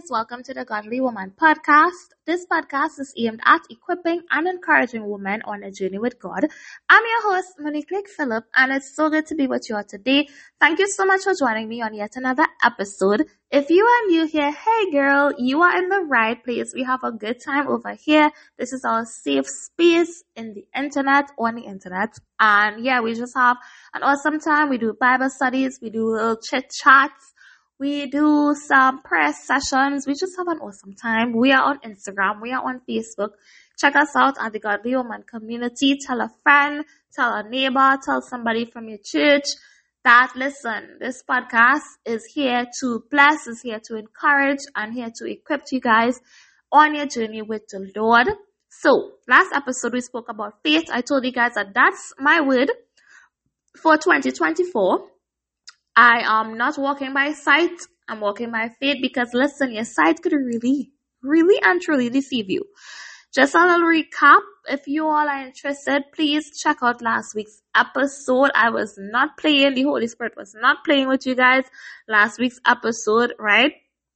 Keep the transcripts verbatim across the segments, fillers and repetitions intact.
welcome to the Godly Woman podcast. This podcast is aimed at equipping and encouraging women on a journey with God. I'm your host, Monique Lake Phillip, and it's so good to be with you all today. Thank you so much for joining me on yet another episode. If you are new here, hey girl, you are in the right place. We have a good time over here. This is our safe space in the internet, on the internet. And yeah, we just have an awesome time. We do Bible studies, we do little chit chats. We do some prayer sessions. We just have an awesome time. We are on Instagram. We are on Facebook. Check us out at the Godly Woman community. Tell a friend, tell a neighbor, tell somebody from your church that, listen, this podcast is here to bless, is here to encourage, and here to equip you guys on your journey with the Lord. So, last episode we spoke about faith. I told you guys that that's my word for twenty twenty-four. I am not walking by sight. I'm walking by faith because, listen, your sight could really, really and truly deceive you. Just a little recap. If you all are interested, please check out last week's episode. I was not playing. The Holy Spirit was not playing with you guys last week's episode, right?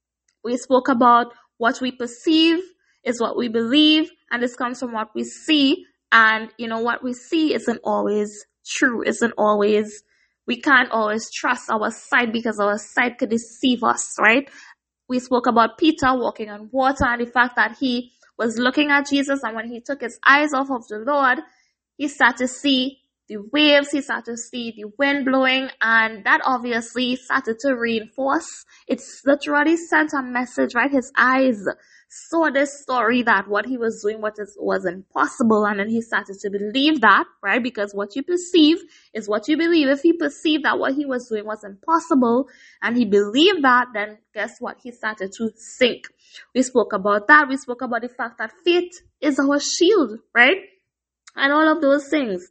We spoke about what we perceive is what we believe, and this comes from what we see. And, you know, what we see isn't always true, isn't always We can't always trust our sight because our sight could deceive us, right? We spoke about Peter walking on water and the fact that he was looking at Jesus, and when he took his eyes off of the Lord, he started to see the waves, he started to see the wind blowing, and that obviously started to reinforce. It's literally sent a message, right? His eyes saw this story that what he was doing what is, was impossible, and then he started to believe that, right? Because what you perceive is what you believe. If he perceived that what he was doing was impossible and he believed that, then guess what? He started to sink. We spoke about that. We spoke about the fact that faith is our shield, right? And all of those things.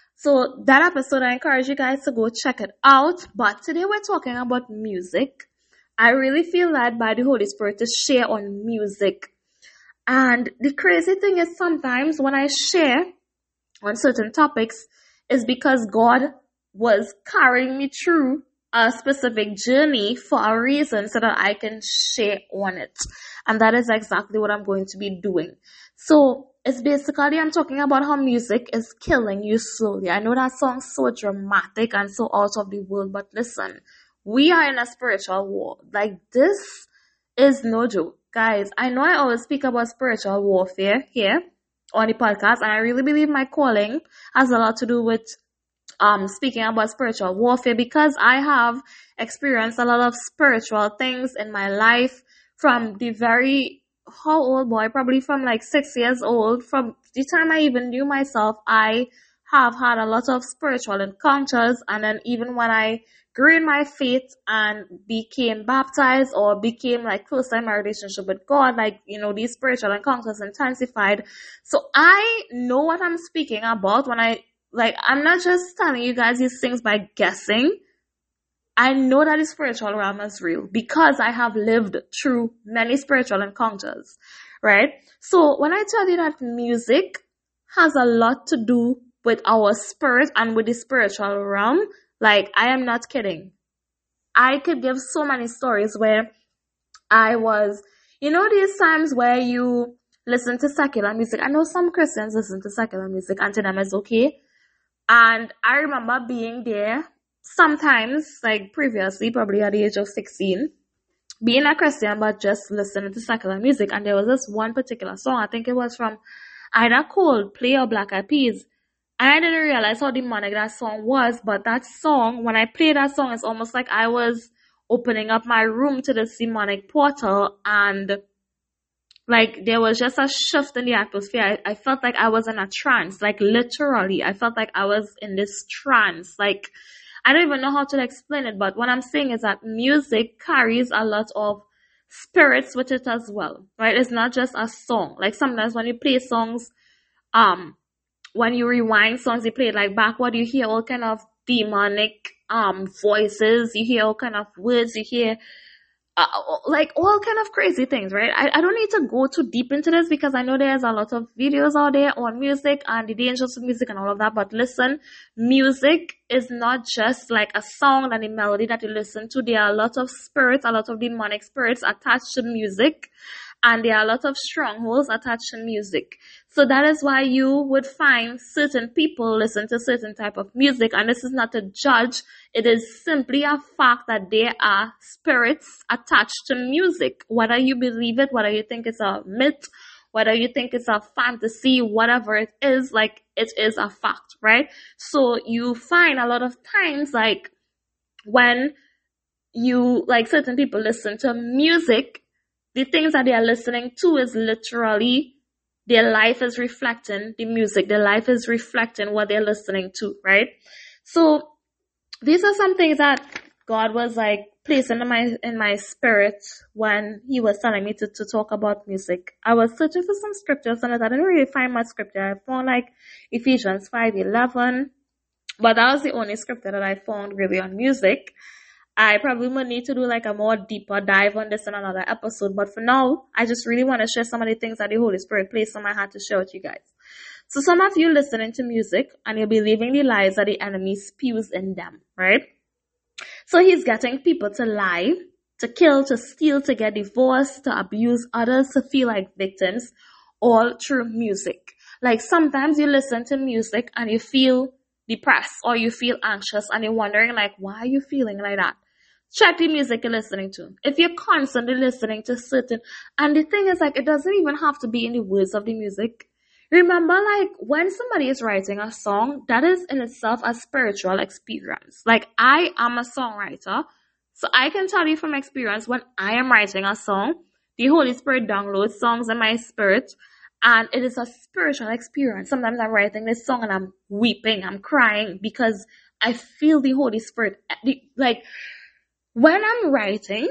So that episode, I encourage you guys to go check it out. But today we're talking about music. I really feel led by the Holy Spirit to share on music. And the crazy thing is, sometimes when I share on certain topics, is because God was carrying me through a specific journey for a reason so that I can share on it. And that is exactly what I'm going to be doing. So it's basically, I'm talking about how music is killing you slowly. I know that sounds so dramatic and so out of the world, but listen, we are in a spiritual war. Like, this is no joke. Guys, I know I always speak about spiritual warfare here on the podcast, and I really believe my calling has a lot to do with um speaking about spiritual warfare, because I have experienced a lot of spiritual things in my life from the very, how old boy, probably from like six years old. From the time I even knew myself, I have had a lot of spiritual encounters, and then even when I grew in my faith and became baptized or became like closer in my relationship with God, like, you know, these spiritual encounters intensified. So I know what I'm speaking about when I, like, I'm not just telling you guys these things by guessing. I know that the spiritual realm is real because I have lived through many spiritual encounters, right? So when I tell you that music has a lot to do with our spirit and with the spiritual realm, like, I am not kidding. I could give so many stories where I was, you know, these times where you listen to secular music. I know some Christians listen to secular music and to them it's okay. And I remember being there sometimes, like previously, probably at the age of sixteen, being a Christian but just listening to secular music. And there was this one particular song, I think it was from either Coldplay or Black Eyed Peas. I didn't realize how demonic that song was, but that song, when I play that song, it's almost like I was opening up my room to the demonic portal, and like there was just a shift in the atmosphere. I, I felt like I was in a trance, like literally. I felt like I was in this trance. Like, I don't even know how to explain it, but what I'm saying is that music carries a lot of spirits with it as well, right? It's not just a song. Like sometimes when you play songs, um, when you rewind songs, you play it like backward, you hear all kind of demonic um voices, you hear all kind of words, you hear uh, like all kind of crazy things, right? I, I don't need to go too deep into this because I know there's a lot of videos out there on music and the dangers of music and all of that. But listen, music is not just like a song and a melody that you listen to. There are a lot of spirits, a lot of demonic spirits attached to music. And there are a lot of strongholds attached to music. So that is why you would find certain people listen to certain type of music. And this is not a judge. It is simply a fact that there are spirits attached to music. Whether you believe it, whether you think it's a myth, whether you think it's a fantasy, whatever it is, like it is a fact, right? So you find a lot of times like when you, like certain people listen to music, the things that they are listening to is literally their life is reflecting the music. Their life is reflecting what they're listening to, right? So these are some things that God was like placing in my in my spirit when He was telling me to, to talk about music. I was searching for some scriptures and I didn't really find much scripture. I found like Ephesians five eleven, but that was the only scripture that I found really on music. I probably would need to do like a more deeper dive on this in another episode. But for now, I just really want to share some of the things that the Holy Spirit placed on my heart to share with you guys. So some of you listening to music and you're believing the lies that the enemy spews in them, right? So he's getting people to lie, to kill, to steal, to get divorced, to abuse others, to feel like victims, all through music. Like sometimes you listen to music and you feel depressed or you feel anxious and you're wondering like, why are you feeling like that? Check the music you're listening to. If you're constantly listening to certain, and the thing is like, it doesn't even have to be in the words of the music. Remember, like when somebody is writing a song, that is in itself a spiritual experience. Like I am a songwriter, so I can tell you from experience when I am writing a song, the Holy Spirit downloads songs in my spirit, and it is a spiritual experience. Sometimes I'm writing this song and I'm weeping, I'm crying because I feel the Holy Spirit. Like when I'm writing,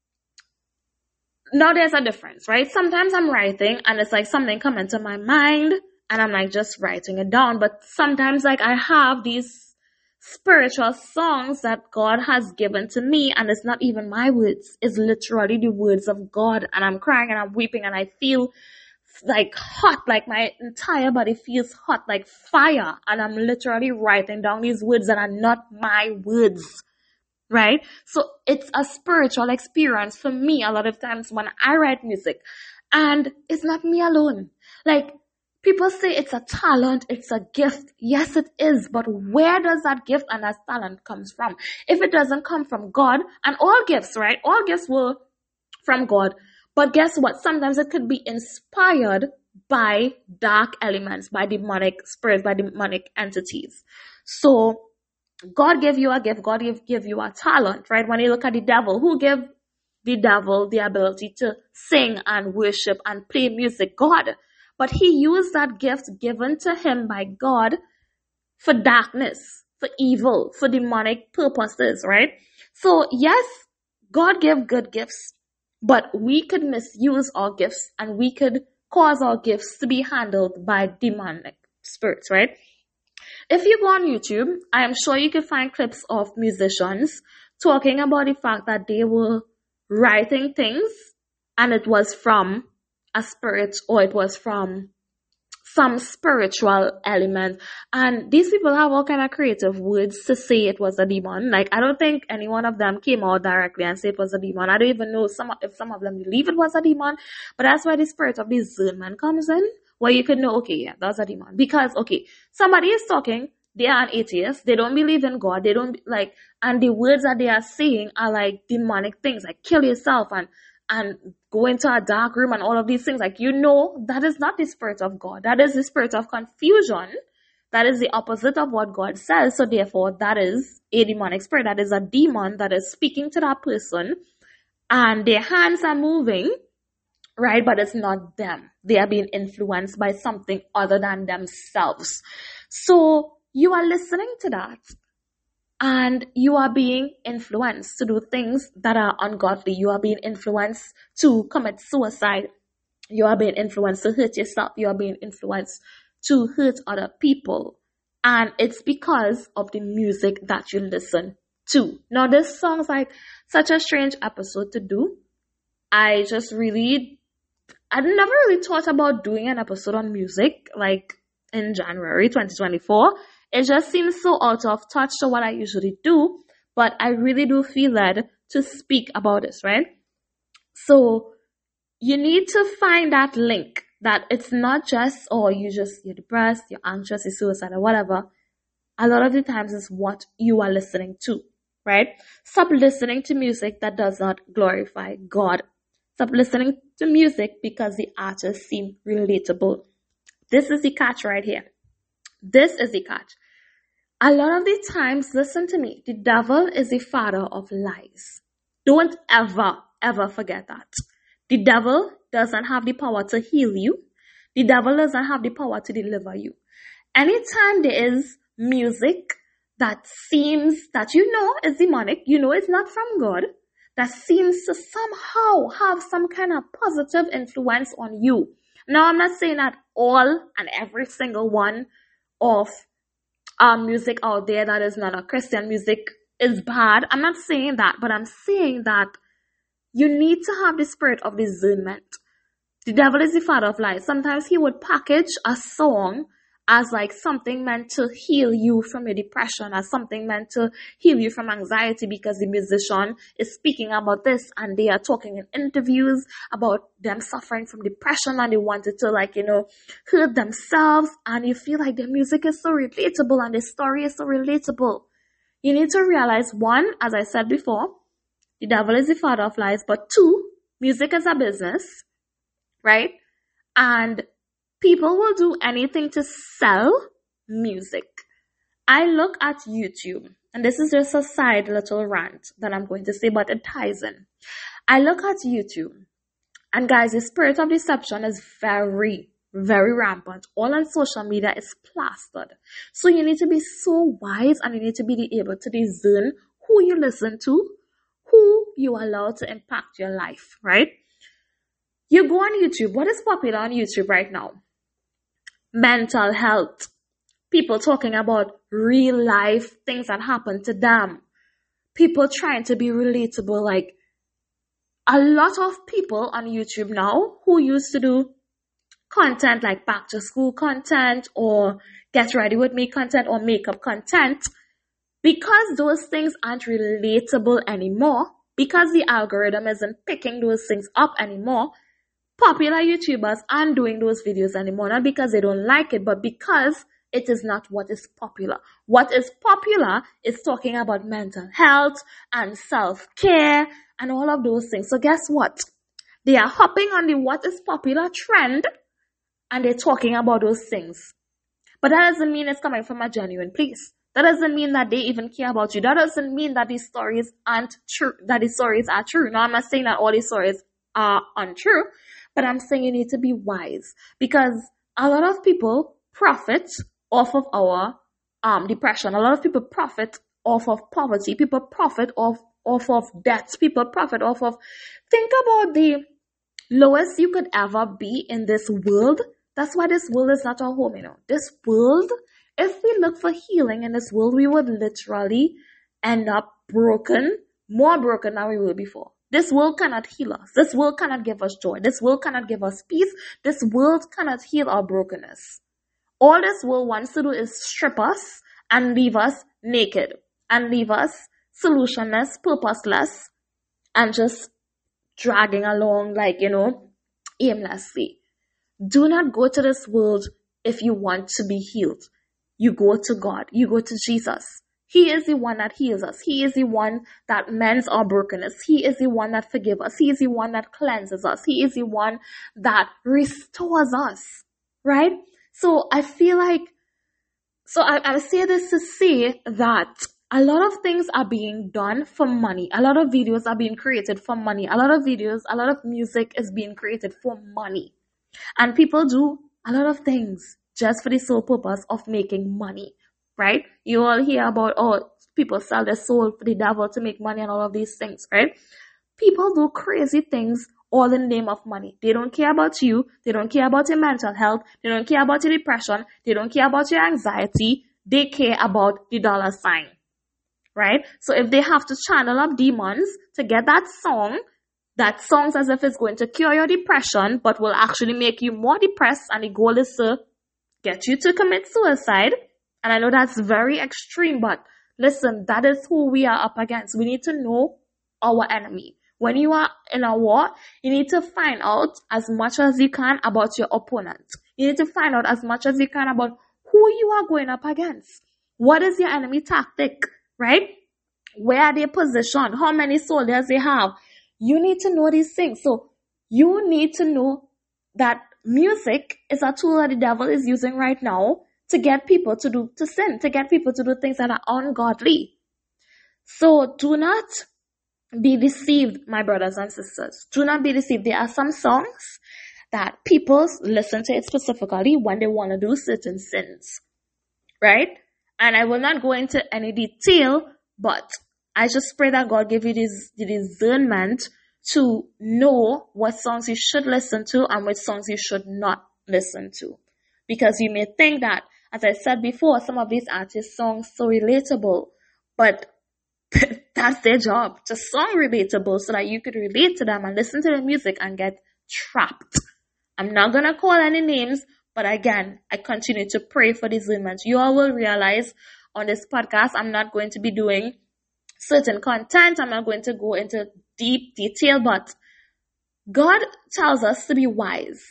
now there's a difference, right? Sometimes I'm writing and it's like something come into my mind and I'm like just writing it down. But sometimes like I have these spiritual songs that God has given to me and it's not even my words. It's literally the words of God, and I'm crying and I'm weeping and I feel like hot, like my entire body feels hot, like fire. And I'm literally writing down these words that are not my words. Right? So it's a spiritual experience for me a lot of times when I write music. And it's not me alone. Like, people say it's a talent, it's a gift. Yes, it is. But where does that gift and that talent comes from? If it doesn't come from God, and all gifts, right? All gifts were from God. But guess what? Sometimes it could be inspired by dark elements, by demonic spirits, by demonic entities. So God gave you a gift. God gave, give you a talent, right? When you look at the devil, who gave the devil the ability to sing and worship and play music? God. But he used that gift given to him by God for darkness, for evil, for demonic purposes, right? So yes, God gave good gifts, but we could misuse our gifts and we could cause our gifts to be handled by demonic spirits, right? If you go on YouTube, I am sure you can find clips of musicians talking about the fact that they were writing things and it was from a spirit or it was from some spiritual element. And these people have all kind of creative words to say it was a demon. Like, I don't think any one of them came out directly and said it was a demon. I don't even know some if some of them believe it was a demon. But that's why the spirit of discernment comes in, where you can know, okay, yeah, that's a demon. Because, okay, somebody is talking, they are an atheist, they don't believe in God, they don't, like, and the words that they are saying are like demonic things, like kill yourself and, and go into a dark room and all of these things. Like, you know, that is not the spirit of God. That is the spirit of confusion. That is the opposite of what God says. So therefore, that is a demonic spirit. That is a demon that is speaking to that person and their hands are moving, right? But it's not them. They are being influenced by something other than themselves. So you are listening to that and you are being influenced to do things that are ungodly. You are being influenced to commit suicide. You are being influenced to hurt yourself. You are being influenced to hurt other people. And it's because of the music that you listen too. Now, this sounds like such a strange episode to do. I just really, I never really thought about doing an episode on music, like in January twenty twenty-four. It just seems so out of touch to what I usually do, but I really do feel led to speak about this, right? So you need to find that link, that it's not just, oh, you just, you're depressed, you're anxious, you're suicidal, whatever. A lot of the times it's what you are listening to, right? Stop listening to music that does not glorify God. Stop listening to music because the artists seem relatable. This is the catch right here. This is the catch. A lot of the times, listen to me, the devil is the father of lies. Don't ever, ever forget that. The devil doesn't have the power to heal you. The devil doesn't have the power to deliver you. Anytime there is music that seems, that you know is demonic, you know it's not from God, that seems to somehow have some kind of positive influence on you. Now, I'm not saying that all and every single one of um, music out there that is not a Christian music is bad. I'm not saying that, but I'm saying that you need to have the spirit of discernment. The devil is the father of lies. Sometimes he would package a song as like something meant to heal you from your depression, as something meant to heal you from anxiety, because the musician is speaking about this and they are talking in interviews about them suffering from depression and they wanted to, like, you know, hurt themselves, and you feel like their music is so relatable and the story is so relatable. You need to realize, one, as I said before, the devil is the father of lies, but two, music is a business, right? And people will do anything to sell music. I look at YouTube, and this is just a side little rant that I'm going to say, but it ties in. I look at YouTube, and guys, the spirit of deception is very, very rampant. All on social media is plastered. So you need to be so wise, and you need to be able to discern who you listen to, who you allow to impact your life, right? You go on YouTube. What is popular on YouTube right now? Mental health. People talking about real life things that happen to them. People trying to be relatable. Like, a lot of people on YouTube now who used to do content like back to school content or get ready with me content or makeup content, because those things aren't relatable anymore, because the algorithm isn't picking those things up anymore, popular YouTubers aren't doing those videos anymore, not because they don't like it, but because it is not what is popular. What is popular is talking about mental health and self-care and all of those things. So guess what? They are hopping on the what is popular trend and they're talking about those things. But that doesn't mean it's coming from a genuine place. That doesn't mean that they even care about you. That doesn't mean that these stories aren't true, that these stories are true. Now, I'm not saying that all these stories are untrue, but I'm saying you need to be wise, because a lot of people profit off of our um depression. A lot of people profit off of poverty. People profit off, off of debts. People profit off of, think about the lowest you could ever be in this world. That's why this world is not our home, you know. This world, if we look for healing in this world, we would literally end up broken, more broken than we were before. This world cannot heal us. This world cannot give us joy. This world cannot give us peace. This world cannot heal our brokenness. All this world wants to do is strip us and leave us naked and leave us solutionless, purposeless, and just dragging along like, you know, aimlessly. Do not go to this world if you want to be healed. You go to God. You go to Jesus. He is the one that heals us. He is the one that mends our brokenness. He is the one that forgives us. He is the one that cleanses us. He is the one that restores us, right? So I feel like, so I, I say this to say that a lot of things are being done for money. A lot of videos are being created for money. A lot of videos, a lot of music is being created for money. And people do a lot of things just for the sole purpose of making money, right? You all hear about, oh, people sell their soul for the devil to make money and all of these things, right? People do crazy things all in the name of money. They don't care about you. They don't care about your mental health. They don't care about your depression. They don't care about your anxiety. They care about the dollar sign. right? So if they have to channel up demons to get that song, that sounds as if it's going to cure your depression, but will actually make you more depressed, and the goal is to get you to commit suicide. And I know that's very extreme, but listen, that is who we are up against. We need to know our enemy. When you are in a war, you need to find out as much as you can about your opponent. You need to find out as much as you can about who you are going up against. What is your enemy tactic, right? Where are they positioned? How many soldiers they have? You need to know these things. So you need to know that music is a tool that the devil is using right now to get people to do, to sin, to get people to do things that are ungodly. So do not be deceived, my brothers and sisters. Do not be deceived. There are some songs that people listen to it specifically when they want to do certain sins, right? And I will not go into any detail, but I just pray that God give you this the discernment to know what songs you should listen to and which songs you should not listen to. Because you may think that, as I said before, some of these artists' songs so relatable, but that's their job, to song relatable so that you could relate to them and listen to the music and get trapped. I'm not going to call any names, but again, I continue to pray for discernment. You all will realize on this podcast, I'm not going to be doing certain content. I'm not going to go into deep detail, but God tells us to be wise.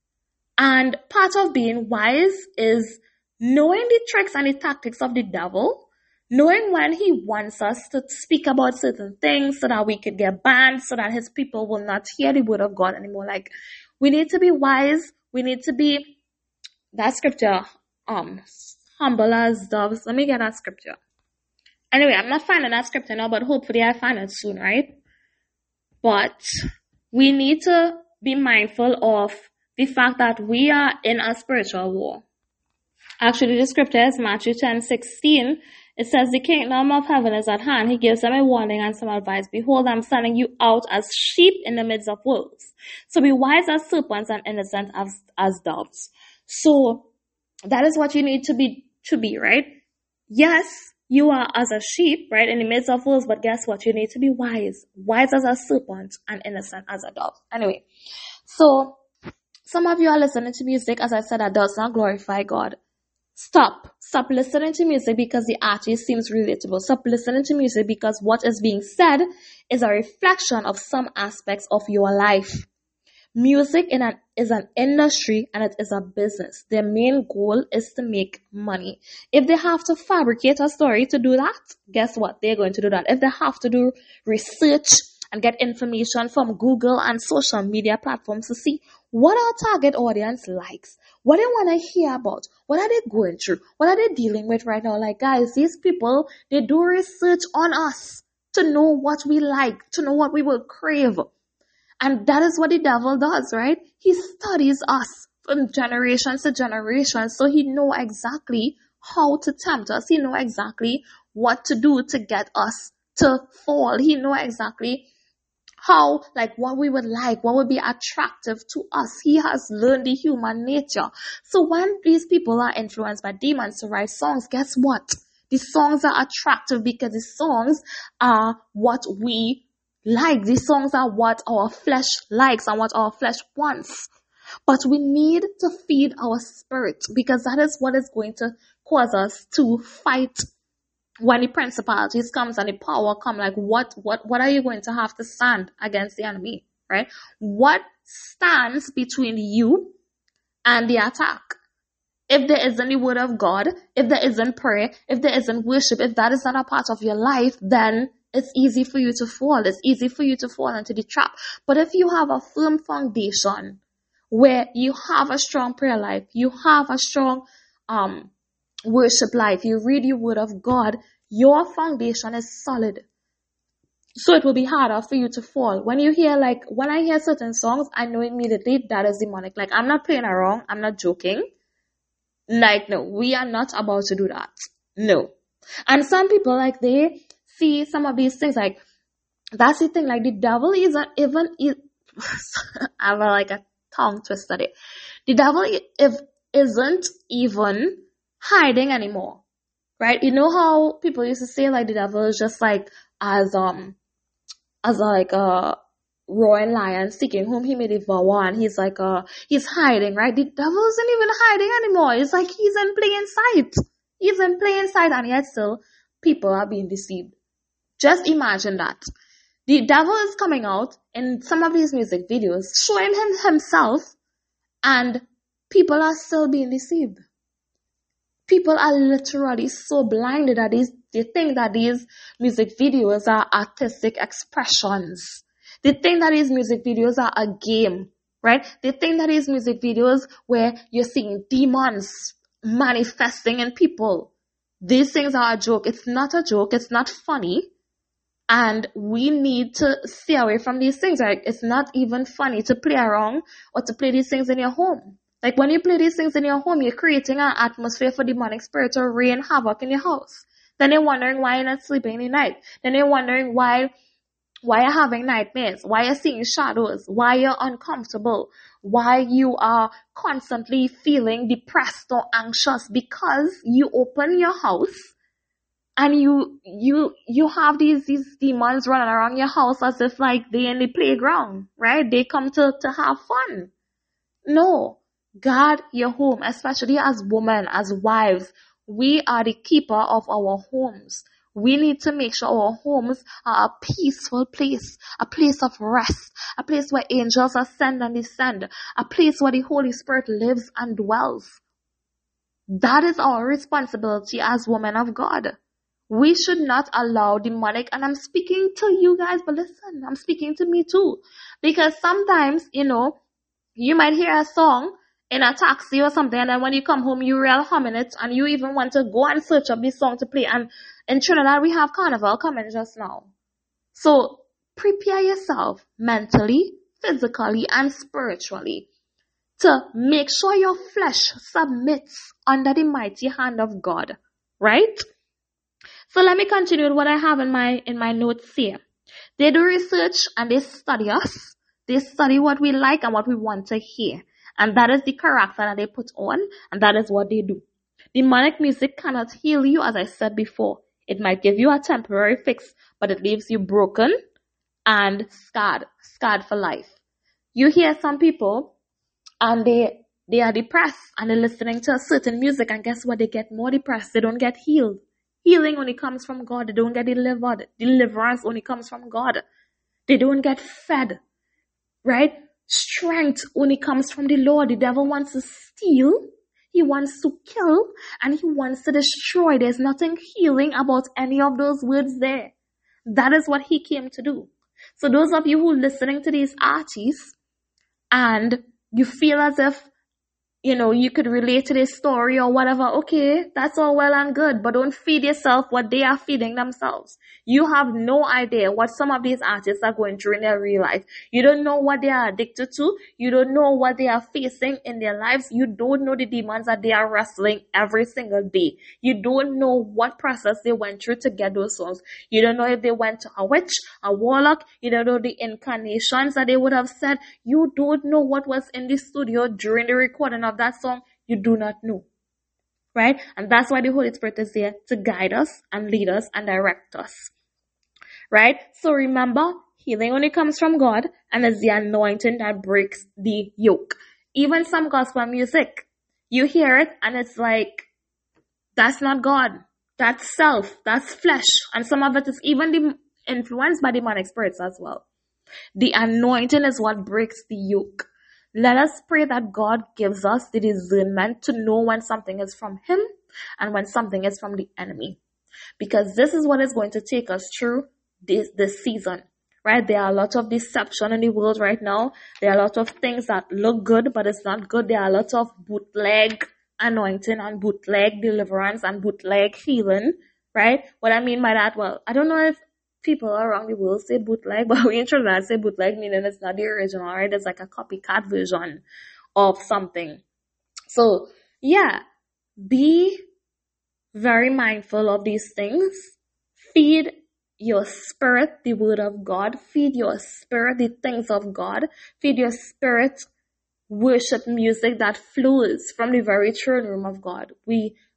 And part of being wise is knowing the tricks and the tactics of the devil, knowing when he wants us to speak about certain things so that we could get banned, so that his people will not hear the word of God anymore. Like, we need to be wise. We need to be, that scripture, um, humble as doves. Let me get that scripture. Anyway, I'm not finding that scripture now, but hopefully I find it soon, right? But we need to be mindful of the fact that we are in a spiritual war. Actually, the scripture is Matthew ten sixteen. It says, the kingdom of heaven is at hand. He gives them a warning and some advice. Behold, I'm sending you out as sheep in the midst of wolves. So be wise as serpents and innocent as, as doves. So that is what you need to be, to be, right? Yes, you are as a sheep, right, in the midst of wolves, but guess what? You need to be wise. Wise as a serpent and innocent as a dove. Anyway, so some of you are listening to music, as I said, that does not glorify God. Stop. Stop listening to music because the artist seems relatable. Stop listening to music because what is being said is a reflection of some aspects of your life. Music in an, is an industry and it is a business. Their main goal is to make money. If they have to fabricate a story to do that, guess what? They're going to do that. If they have to do research and get information from Google and social media platforms to see what our target audience likes, what they want to hear about, what are they going through, what are they dealing with right now. Like, guys, these people, they do research on us to know what we like, to know what we will crave. And that is what the devil does, right? He studies us from generations to generations, so he knows exactly how to tempt us. He knows exactly what to do to get us to fall. He knows exactly how, like, what we would like, what would be attractive to us. He has learned the human nature. So when these people are influenced by demons to write songs, guess what? The songs are attractive because the songs are what we like. The songs are what our flesh likes and what our flesh wants. But we need to feed our spirit because that is what is going to cause us to fight when the principalities comes and the power come. Like, what, what, what are you going to have to stand against the enemy, right? What stands between you and the attack? If there isn't the word of God, if there isn't prayer, if there isn't worship, if that is not a part of your life, then it's easy for you to fall. It's easy for you to fall into the trap. But if you have a firm foundation where you have a strong prayer life, you have a strong um worship life, you read your word of God, your foundation is solid. So it will be harder for you to fall. When you hear, like, when I hear certain songs, I know immediately that is demonic. Like, I'm not playing around. I'm not joking. Like, no, we are not about to do that. No. And some people, like, they see some of these things, like, that's the thing, like, the devil isn't even, I have a, like a tongue twister there. The devil if isn't even hiding anymore. right? You know how people used to say like the devil is just like as um as like a roaring lion seeking whom he may devour, and he's like uh he's hiding, right? The devil isn't even hiding anymore. It's like he's in plain sight. He's in plain sight, and yet still people are being deceived. Just imagine that. The devil is coming out in some of these music videos, showing him himself, and people are still being deceived. People are literally so blinded that these, they think that these music videos are artistic expressions. They think that these music videos are a game, right? They think that these music videos where you're seeing demons manifesting in people. These things are a joke. It's not a joke. It's not funny. And we need to stay away from these things, right? It's not even funny to play around or to play these things in your home. Like when you play these things in your home, you're creating an atmosphere for demonic spirits to reign havoc in your house. Then you're wondering why you're not sleeping in the night. Then you're wondering why, why you're having nightmares, why you're seeing shadows, why you're uncomfortable, why you are constantly feeling depressed or anxious, because you open your house and you, you, you have these, these demons running around your house as if like they're in the playground, right? They come to, to have fun. No. Guard your home, especially as women, as wives. We are the keeper of our homes. We need to make sure our homes are a peaceful place, a place of rest, a place where angels ascend and descend, a place where the Holy Spirit lives and dwells. That is our responsibility as women of God. We should not allow demonic, and I'm speaking to you guys, but listen, I'm speaking to me too. Because sometimes, you know, you might hear a song in a taxi or something, and then when you come home, you real humming it, and you even want to go and search up this song to play. And in Trinidad, we have Carnival coming just now. So prepare yourself mentally, physically, and spiritually to make sure your flesh submits under the mighty hand of God, right? So let me continue with what I have in my in my notes here. They do research and they study us. They study what we like and what we want to hear. And that is the character that they put on, and that is what they do. Demonic music cannot heal you, as I said before. It might give you a temporary fix, but it leaves you broken and scarred, scarred for life. You hear some people, and they they are depressed, and they're listening to a certain music, and guess what? They get more depressed. They don't get healed. Healing only comes from God. They don't get delivered. Deliverance only comes from God. They don't get fed, right? Strength only comes from the Lord. The devil wants to steal. He wants to kill, and he wants to destroy. There's nothing healing about any of those words there. That is what he came to do. So those of you who are listening to these artists and you feel as if, you know, you could relate to this story or whatever, okay, that's all well and good, but don't feed yourself what they are feeding themselves. You have no idea what some of these artists are going through in their real life. You don't know what they are addicted to. You don't know what they are facing in their lives. You don't know the demons that they are wrestling every single day. You don't know what process they went through to get those songs. You don't know if they went to a witch, a warlock. You don't know the incarnations that they would have said. You don't know what was in the studio during the recording of that song. You do not know, right? And that's why the Holy Spirit is there to guide us and lead us and direct us, right? So remember, healing only comes from God, and it's the anointing that breaks the yoke. Even some gospel music, you hear it and it's like, that's not God, that's self, that's flesh, and some of it is even influenced by demonic spirits as well. The anointing is what breaks the yoke. Let us pray that God gives us the discernment to know when something is from Him and when something is from the enemy. Because this is what is going to take us through this, this season, right? There are a lot of deception in the world right now. There are a lot of things that look good, but it's not good. There are a lot of bootleg anointing and bootleg deliverance and bootleg healing, right? What I mean by that, well, I don't know if people around the world say bootleg, but we in Trinidad say bootleg, meaning it's not the original, right? It's like a copycat version of something. So, yeah, be very mindful of these things. Feed your spirit the word of God. Feed your spirit the things of God. Feed your spirit worship music that flows from the very throne room of God. We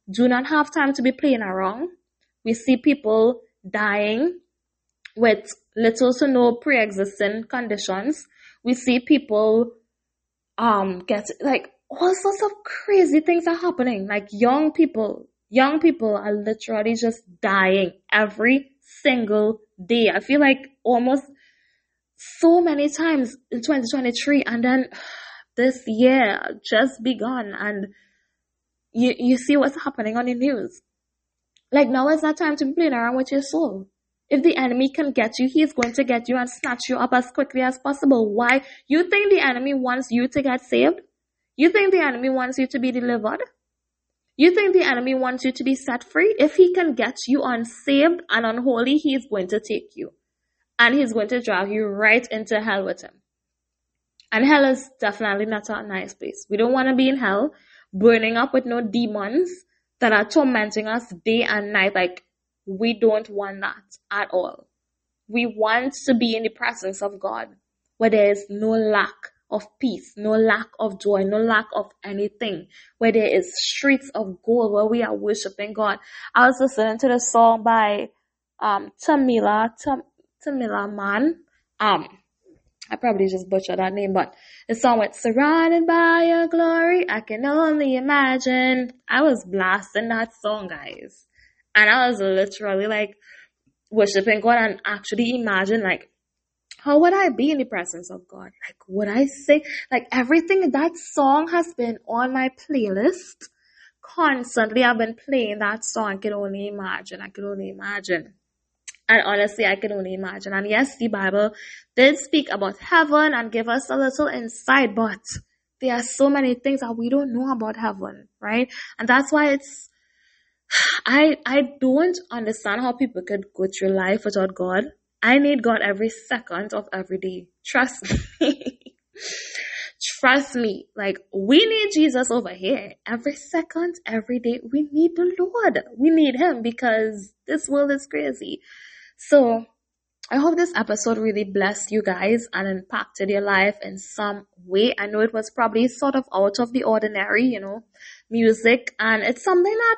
do not have time to be playing around. We see people dying with little to no pre-existing conditions. We see people um get like all sorts of crazy things are happening. Like young people, young people are literally just dying every single day. I feel like almost so many times in twenty twenty-three, and then this year just begun, and you you see what's happening on the news. Like now is not time to be playing around with your soul. If the enemy can get you, he's going to get you and snatch you up as quickly as possible. Why? You think the enemy wants you to get saved? You think the enemy wants you to be delivered? You think the enemy wants you to be set free? If he can get you unsaved and unholy, he's going to take you. And he's going to drive you right into hell with him. And hell is definitely not a nice place. We don't want to be in hell, burning up with no demons that are tormenting us day and night. Like, we don't want that at all. We want to be in the presence of God, where there is no lack of peace, no lack of joy, no lack of anything, where there is streets of gold, where we are worshiping God. I was listening to the song by um Tamila, Tam, Tamila Man. Um, I probably just butchered that name, but the song went, surrounded by your glory, I can only imagine. I was blasting that song, guys. And I was literally like worshiping God and actually imagine like, how would I be in the presence of God? Like, would I sing? Like, everything, that song has been on my playlist constantly. I've been playing that song. I can only imagine. I can only imagine. And honestly, I can only imagine. And yes, the Bible did speak about heaven and give us a little insight, but there are so many things that we don't know about heaven, right? And that's why it's, I, I don't understand how people could go through life without God. I need God every second of every day. Trust me. Trust me. Like, we need Jesus over here. Every second, every day, we need the Lord. We need him because this world is crazy. So, I hope this episode really blessed you guys and impacted your life in some way. I know it was probably sort of out of the ordinary, you know, music. And it's something that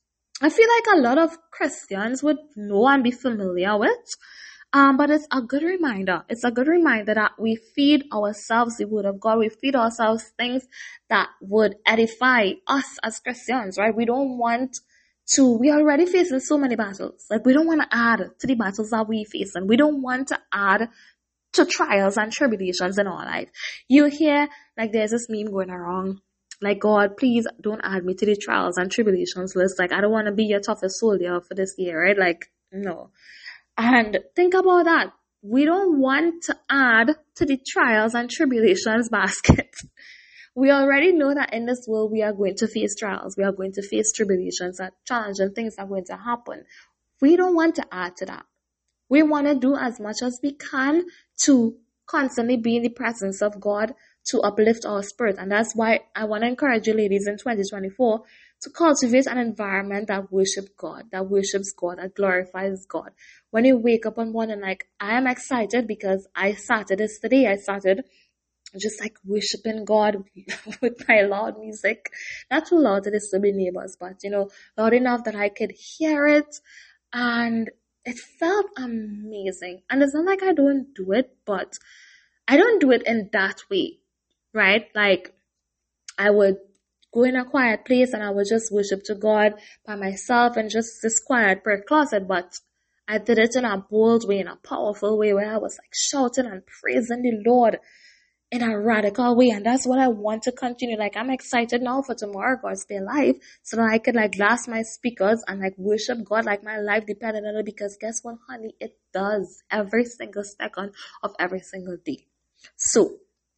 I feel like a lot of Christians would know and be familiar with. Um, but it's a good reminder. It's a good reminder that we feed ourselves the word of God. We feed ourselves things that would edify us as Christians, right? We don't want to, we are already facing so many battles. Like, we don't want to add to the battles that we face, and we don't want to add to trials and tribulations in our life. You hear, like, there's this meme going around, like, God, please don't add me to the trials and tribulations list. Like, I don't want to be your toughest soldier for this year, right? Like, no. And think about that. We don't want to add to the trials and tribulations basket. We already know that in this world we are going to face trials. We are going to face tribulations, that challenging things are going to happen. We don't want to add to that. We want to do as much as we can to constantly be in the presence of God, to uplift our spirit. And that's why I want to encourage you ladies in twenty twenty-four to cultivate an environment that worships God, that worships God, that glorifies God. When you wake up one morning, like, I am excited because I started this today. I started just like worshiping God with my loud music. Not too loud to disturb the neighbors, but, you know, loud enough that I could hear it. And it felt amazing. And it's not like I don't do it, but I don't do it in that way, right? Like, I would go in a quiet place and I would just worship to God by myself and just this quiet prayer closet. But I did it in a bold way, in a powerful way, where I was like shouting and praising the Lord in a radical way. And that's what I want to continue. Like, I'm excited now for tomorrow, God's Day Live, so that I could like blast my speakers and like worship God like my life depended on it. Because guess what, honey? It does every single second of every single day. So,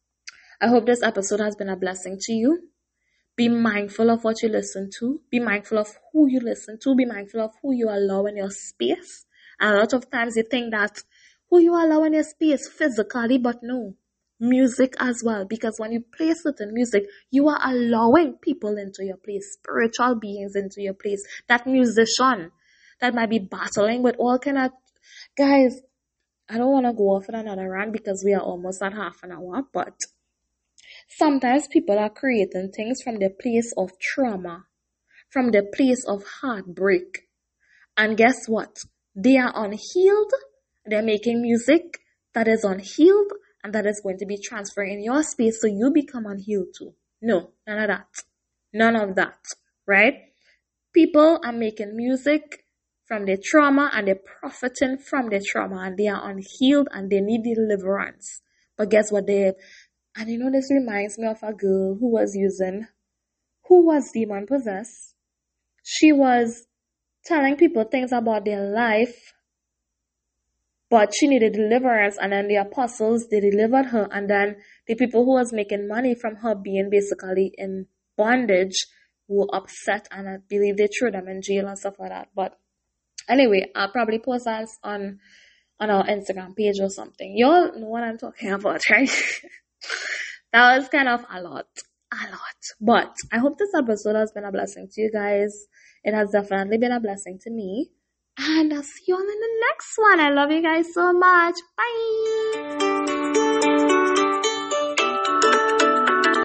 I hope this episode has been a blessing to you. Be mindful of what you listen to. Be mindful of who you listen to. Be mindful of who you allow in your space. And a lot of times you think that who you allow in your space physically, but no. Music as well. Because when you play certain music, you are allowing people into your place. Spiritual beings into your place. That musician that might be battling with all kind of... Guys, I don't want to go off on another rant because we are almost at half an hour, but sometimes people are creating things from their place of trauma, from the place of heartbreak. And guess what? They are unhealed. They're making music that is unhealed and that is going to be transferring in your space so you become unhealed too. No, none of that. None of that, right? People are making music from their trauma and they're profiting from their trauma and they are unhealed and they need deliverance. But guess what they, and you know, this reminds me of a girl who was using, who was demon possessed. She was telling people things about their life, but she needed deliverance, and then the apostles, they delivered her, and then the people who was making money from her being basically in bondage were upset, and I believe they threw them in jail and stuff like that. But anyway, I'll probably post that on, on our Instagram page or something. Y'all know what I'm talking about, right? That was kind of a lot. A lot. But I hope this episode has been a blessing to you guys. It has definitely been a blessing to me. And I'll see you all in the next one. I love you guys so much. Bye.